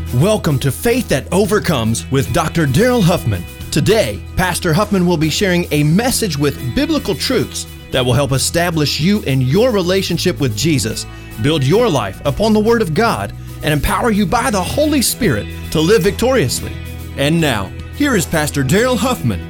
Welcome to Faith That Overcomes with Dr. Daryl Huffman. Today, Pastor Huffman will be sharing a message with biblical truths that will help establish you in your relationship with Jesus, build your life upon the Word of God, and empower you by the Holy Spirit to live victoriously. And now, here is Pastor Daryl Huffman.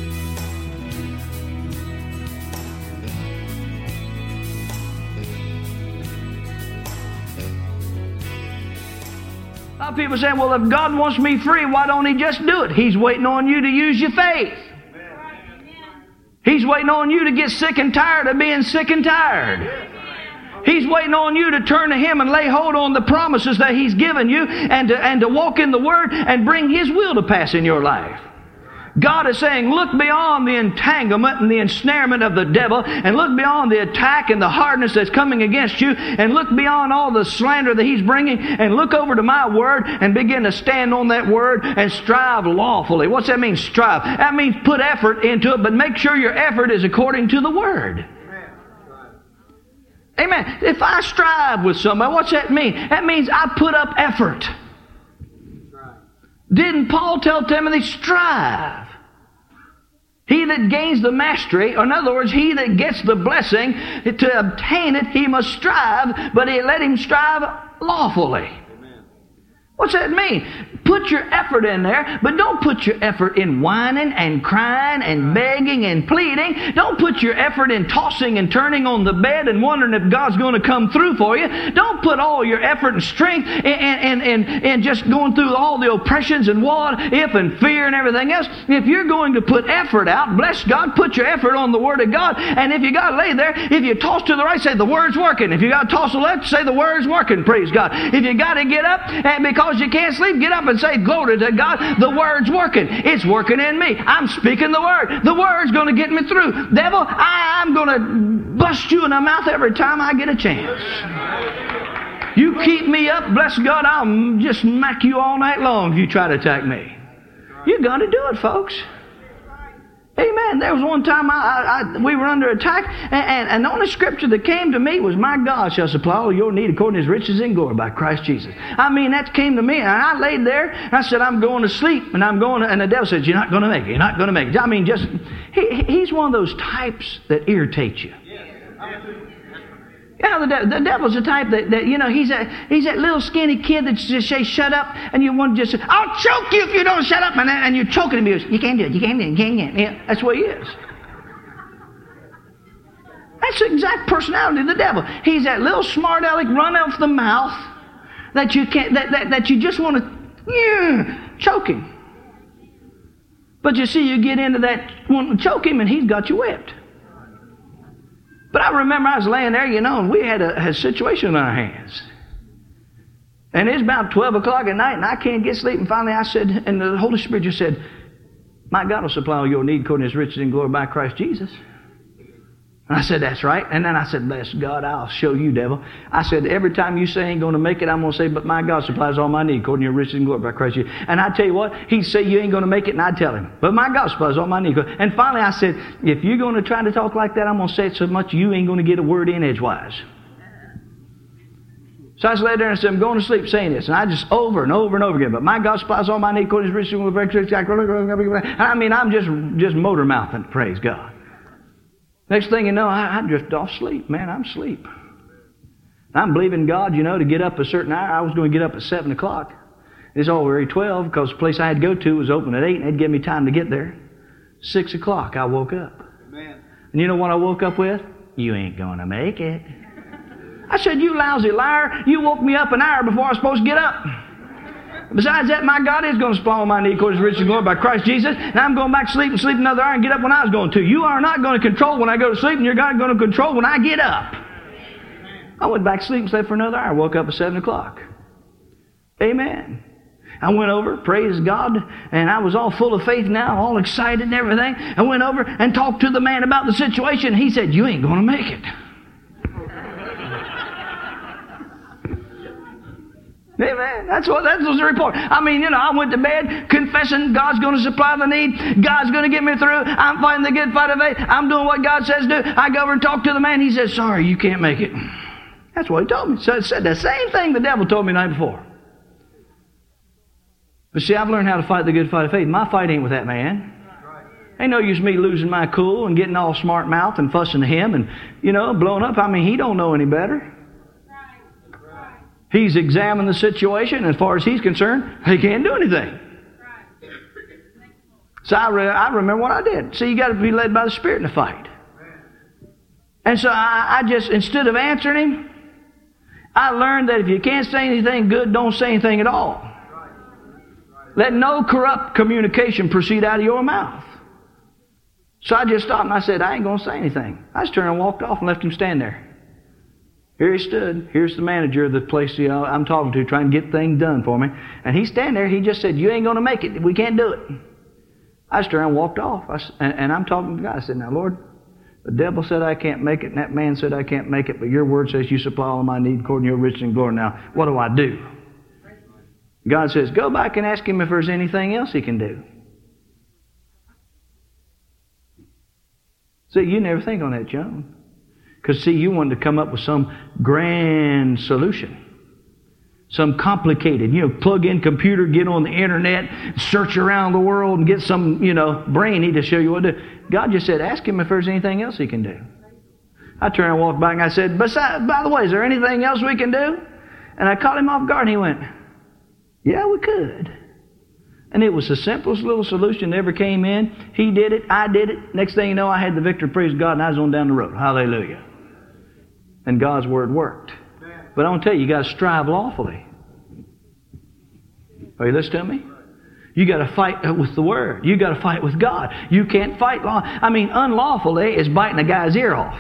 A lot of people say, well, if God wants me free, why don't He just do it? He's waiting on you to use your faith. He's waiting on you to get sick and tired of being sick and tired. He's waiting on you to turn to Him and lay hold on the promises that He's given you and to walk in the Word and bring His will to pass in your life. God is saying, look beyond the entanglement and the ensnarement of the devil, and look beyond the attack and the hardness that's coming against you, and look beyond all the slander that he's bringing, and look over to my Word and begin to stand on that Word and strive lawfully. What's that mean, strive? That means put effort into it, but make sure your effort is according to the Word. Amen. If I strive with somebody, what's that mean? That means I put up effort. Didn't Paul tell Timothy, strive? He that gains the mastery, or in other words, he that gets the blessing, to obtain it, he must strive, but let him strive lawfully. What's that mean? Put your effort in there, but don't put your effort in whining and crying and begging and pleading. Don't put your effort in tossing and turning on the bed and wondering if God's going to come through for you. Don't put all your effort and strength and just going through all the oppressions and what if and fear and everything else. If you're going to put effort out, bless God, put your effort on the Word of God. And if you got to lay there, if you toss to the right, say the Word's working. If you got to toss to the left, say the Word's working. Praise God. If you got to get up, and because you can't sleep, get up and say, glory to God, the Word's working. It's working in me. I'm speaking the Word. The Word's going to get me through. Devil, I'm going to bust you in the mouth every time I get a chance. You keep me up, bless God, I'll just smack you all night long if you try to attack me. You're going to do it, folks. Amen. There was one time we were under attack, and the only scripture that came to me was, my God shall supply all your need according to His riches in glory by Christ Jesus. I mean, that came to me, and I laid there, and I said, I'm going to sleep, and and the devil said, you're not going to make it, you're not going to make it. I mean, he's one of those types that irritates you. You know, the devil's the type that you know, he's that little skinny kid that just says, shut up, and you want to just say, I'll choke you if you don't shut up, and you're choking him. You can't do it, you can't do it, you can't do it. Yeah, that's what he is. That's the exact personality of the devil. He's that little smart aleck run off the mouth that you can't, that you just want to choke him. But you see, you get into that wanting to choke him, and he's got you whipped. But I remember I was laying there, you know, and we had a situation in our hands. And it's about 12 o'clock at night, and I can't get sleep. And finally I said, and the Holy Spirit just said, my God will supply all your need according to His riches in glory by Christ Jesus. And I said, that's right. And then I said, bless God, I'll show you, devil. I said, every time you say I ain't going to make it, I'm going to say, but my God supplies all my need according to your riches and glory by Christ Jesus. And I tell you what, he'd say you ain't going to make it, and I'd tell him, but my God supplies all my need. And finally I said, if you're going to try to talk like that, I'm going to say it so much you ain't going to get a word in edgewise. So I just laid there and said, I'm going to sleep saying this. And I just over and over and over again, but my God supplies all my need according to His riches and glory by Christ Jesus. I mean, I'm just motor mouthing, praise God. Next thing you know, I drift off sleep. Man, I'm asleep. I'm believing God, you know, to get up a certain hour. I was going to get up at 7 o'clock. It's already 12 because the place I had to go to was open at 8, and they'd give me time to get there. 6 o'clock, I woke up. Amen. And you know what I woke up with? You ain't going to make it. I said, you lousy liar. You woke me up an hour before I was supposed to get up. Besides that, my God is going to supply all my need according to His riches and glory by Christ Jesus. And I'm going back to sleep and sleep another hour and get up when I was going to. You are not going to control when I go to sleep, and you're not going to control when I get up. I went back to sleep and slept for another hour. Woke up at 7 o'clock. Amen. I went over, praise God, and I was all full of faith now, all excited and everything. I went over and talked to the man about the situation. He said, you ain't going to make it. Amen. That was the report. I mean, you know, I went to bed confessing God's going to supply the need. God's going to get me through. I'm fighting the good fight of faith. I'm doing what God says do. I go over and talk to the man. He says, sorry, you can't make it. That's what he told me. So it said the same thing the devil told me the night before. But see, I've learned how to fight the good fight of faith. My fight ain't with that man. Ain't no use me losing my cool and getting all smart mouth and fussing at him and, blowing up. I mean, he don't know any better. He's examined the situation. As far as he's concerned, he can't do anything. So I remember what I did. See, you got to be led by the Spirit in the fight. And so I just, instead of answering him, I learned that if you can't say anything good, don't say anything at all. Let no corrupt communication proceed out of your mouth. So I just stopped and I said, I ain't going to say anything. I just turned and walked off and left him stand there. Here he stood. Here's the manager of the place I'm talking to, trying to get things done for me. And he's standing there. He just said, you ain't going to make it. We can't do it. I just turned and walked off. And I'm talking to God. I said, now, Lord, the devil said I can't make it, and that man said I can't make it, but your word says you supply all my need according to your riches and glory. Now, what do I do? God says, go back and ask him if there's anything else he can do. See, you never think on that, John. Because, see, you wanted to come up with some grand solution. Some complicated, plug in computer, get on the internet, search around the world and get some, brainy to show you what to do. God just said, ask him if there's anything else he can do. I turned and walked back and I said, by the way, is there anything else we can do? And I caught him off guard and he went, yeah, we could. And it was the simplest little solution that ever came in. He did it. I did it. Next thing you know, I had the victory, praise God, and I was on down the road. Hallelujah. And God's Word worked. But I want to tell you, you got to strive lawfully. Are you listening to me? You got to fight with the Word. You got to fight with God. You can't fight unlawfully is biting a guy's ear off.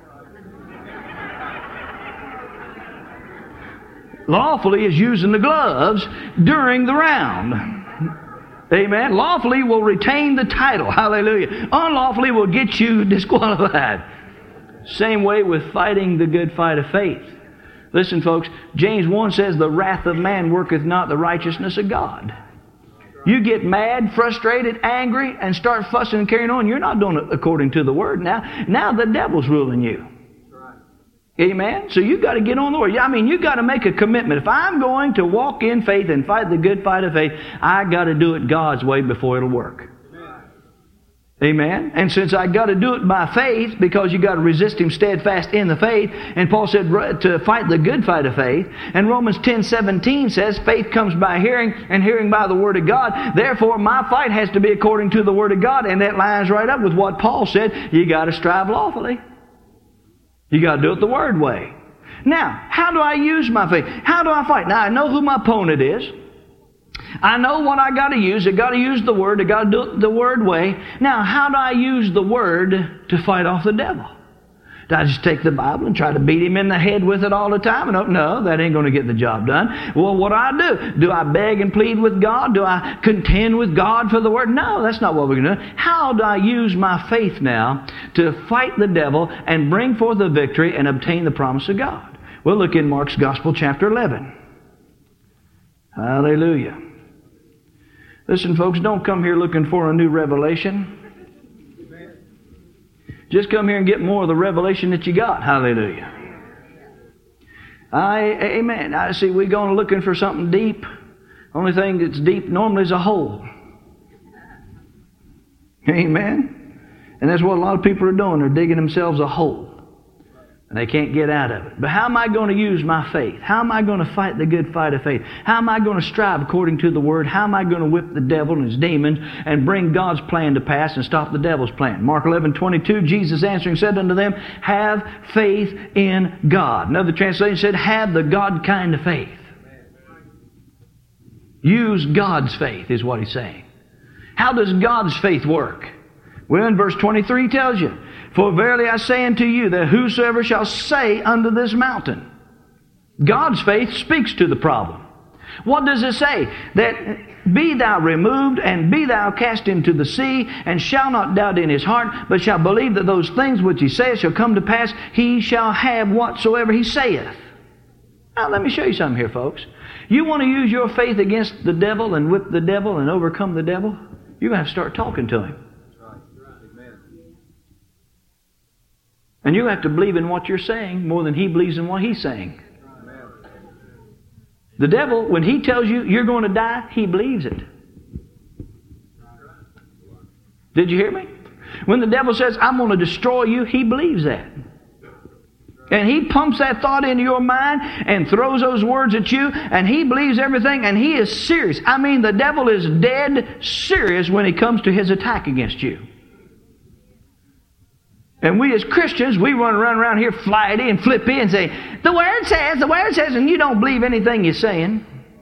Lawfully is using the gloves during the round. Amen. Lawfully will retain the title. Hallelujah. Unlawfully will get you disqualified. Same way with fighting the good fight of faith. Listen, folks, James 1 says, the wrath of man worketh not the righteousness of God. You get mad, frustrated, angry, and start fussing and carrying on. You're not doing it according to the Word now. Now the devil's ruling you. Amen? So you've got to get on the Word. You've got to make a commitment. If I'm going to walk in faith and fight the good fight of faith, I've got to do it God's way before it'll work. Amen? And since I got to do it by faith, because you got to resist him steadfast in the faith, and Paul said to fight the good fight of faith, and Romans 10:17 says, faith comes by hearing, and hearing by the Word of God. Therefore, my fight has to be according to the Word of God, and that lines right up with what Paul said. You got to strive lawfully. You got to do it the Word way. Now, how do I use my faith? How do I fight? Now, I know who my opponent is. I know what I got to use. I got to use the Word. I got to do it the Word way. Now, how do I use the Word to fight off the devil? Do I just take the Bible and try to beat him in the head with it all the time? No, that ain't going to get the job done. Well, what do? Do I beg and plead with God? Do I contend with God for the Word? No, that's not what we're going to do. How do I use my faith now to fight the devil and bring forth the victory and obtain the promise of God? Well, look in Mark's Gospel, chapter 11. Hallelujah. Listen, folks, don't come here looking for a new revelation. Just come here and get more of the revelation that you got. Hallelujah. Amen. I see we're going looking for something deep. Only thing that's deep normally is a hole. Amen. And that's what a lot of people are doing. They're digging themselves a hole. And they can't get out of it. But how am I going to use my faith? How am I going to fight the good fight of faith? How am I going to strive according to the Word? How am I going to whip the devil and his demons and bring God's plan to pass and stop the devil's plan? Mark 11:22, Jesus answering said unto them, have faith in God. Another translation said, have the God kind of faith. Use God's faith is what he's saying. How does God's faith work? Well, in verse 23 tells you, for verily I say unto you that whosoever shall say unto this mountain. God's faith speaks to the problem. What does it say? That be thou removed and be thou cast into the sea, and shall not doubt in his heart, but shall believe that those things which he saith shall come to pass. He shall have whatsoever he saith. Now let me show you something here, folks. You want to use your faith against the devil and whip the devil and overcome the devil? You're going to have to start talking to him. And you have to believe in what you're saying more than he believes in what he's saying. The devil, when he tells you you're going to die, he believes it. Did you hear me? When the devil says, I'm going to destroy you, he believes that. And he pumps that thought into your mind and throws those words at you, and he believes everything, and he is serious. I mean, the devil is dead serious when he comes to his attack against you. And we as Christians, we run around here flighty and flippy and say, the Word says, and you don't believe anything you're saying.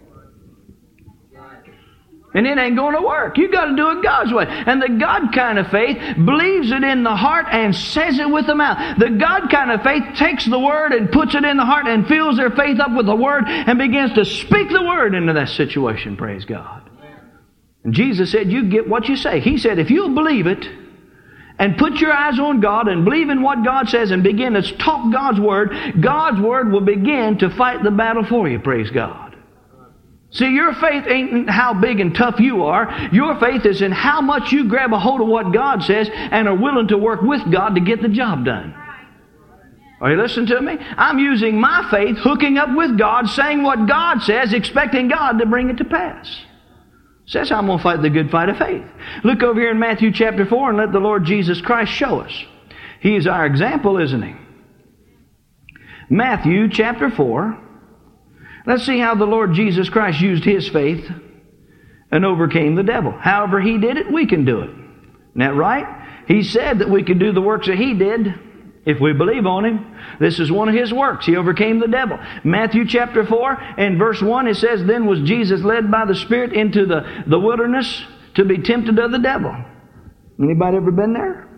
And it ain't going to work. You've got to do it God's way. And the God kind of faith believes it in the heart and says it with the mouth. The God kind of faith takes the Word and puts it in the heart and fills their faith up with the Word and begins to speak the Word into that situation, praise God. And Jesus said, you get what you say. He said, if you'll believe it and put your eyes on God and believe in what God says and begin to talk God's Word will begin to fight the battle for you, praise God. See, your faith ain't in how big and tough you are. Your faith is in how much you grab a hold of what God says and are willing to work with God to get the job done. Are you listening to me? I'm using my faith, hooking up with God, saying what God says, expecting God to bring it to pass. So that's how I'm going to fight the good fight of faith. Look over here in Matthew chapter 4 and let the Lord Jesus Christ show us. He is our example, isn't He? Matthew chapter 4. Let's see how the Lord Jesus Christ used His faith and overcame the devil. However He did it, we can do it. Isn't that right? He said that we could do the works that He did if we believe on Him. This is one of His works. He overcame the devil. Matthew chapter 4 and verse 1, it says, then was Jesus led by the Spirit into the wilderness to be tempted of the devil. Anybody ever been there?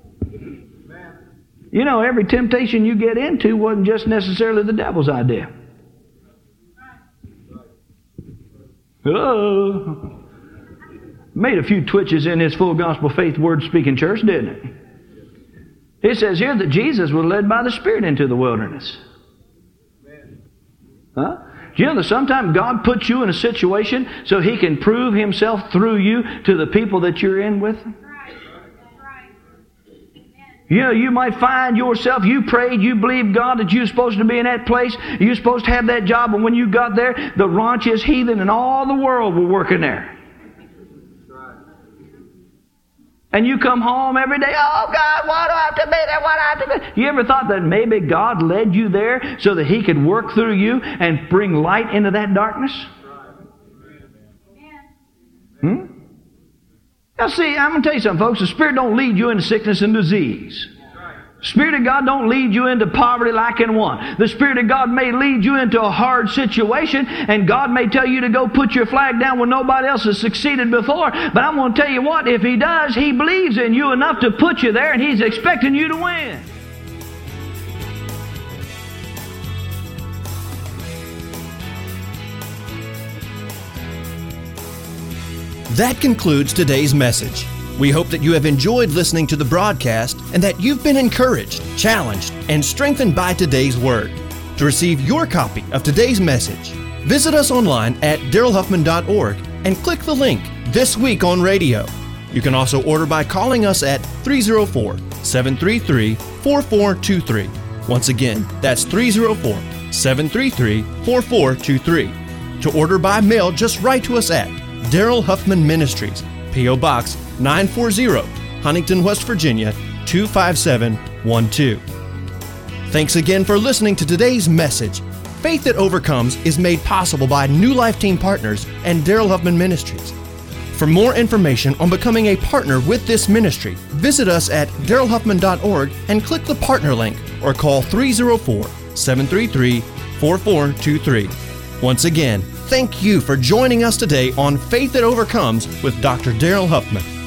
You know, every temptation you get into wasn't just necessarily the devil's idea. Oh, made a few twitches in his full gospel faith word speaking church, didn't it? It says here that Jesus was led by the Spirit into the wilderness. Huh? Do you know that sometimes God puts you in a situation so He can prove Himself through you to the people that you're in with? You know, you might find yourself, you prayed, you believed God that you were supposed to be in that place, you were supposed to have that job, and when you got there, the raunchiest heathen in all the world were working there. And you come home every day, oh God, why do I have to be there? Why do I have to be there? You ever thought that maybe God led you there so that He could work through you and bring light into that darkness? Now see, I'm going to tell you something, folks. The Spirit don't lead you into sickness and disease. The Spirit of God don't lead you into poverty like in one. The Spirit of God may lead you into a hard situation, and God may tell you to go put your flag down when nobody else has succeeded before. But I'm going to tell you what, if He does, He believes in you enough to put you there, and He's expecting you to win. That concludes today's message. We hope that you have enjoyed listening to the broadcast and that you've been encouraged, challenged, and strengthened by today's Word. To receive your copy of today's message, visit us online at darylhuffman.org and click the link This Week on Radio. You can also order by calling us at 304-733-4423. Once again, that's 304-733-4423. To order by mail, just write to us at Daryl Huffman Ministries, P.O. Box 940, Huntington, West Virginia 25712. Thanks again for listening to today's message. Faith That Overcomes is made possible by New Life Team Partners and Daryl Huffman Ministries. For more information on becoming a partner with this ministry, visit us at darylhuffman.org and click the partner link or call 304-733-4423. Once again, thank you for joining us today on Faith That Overcomes with Dr. Daryl Huffman.